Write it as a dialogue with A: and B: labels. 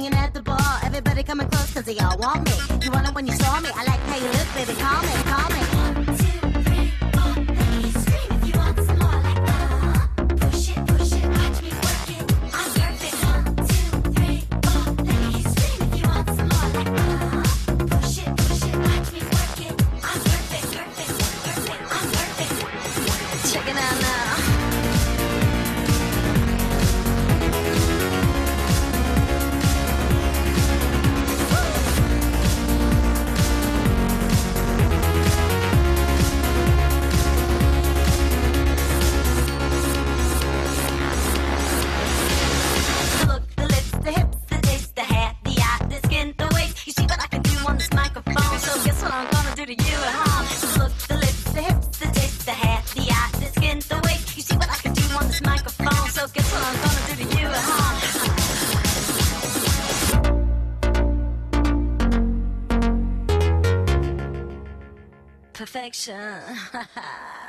A: hanging at the bar. Everybody coming close cause they all want me. You want it when you saw me. I like how you look, baby. Call me, call me. 1, 2, 3, 4, ladies, scream if you want some more like push it, watch me work it. I'm perfect. 1, 2, 3, 4, ladies, scream if you want some more like push it, watch me work it. I'm perfect, I'm perfect. Check it out now. To you at home. So look, the lips, the hips, the taste, the hair, the eye, the skin, the waist. You see what I can do on this microphone. So guess what I'm gonna do to you at home. Perfection.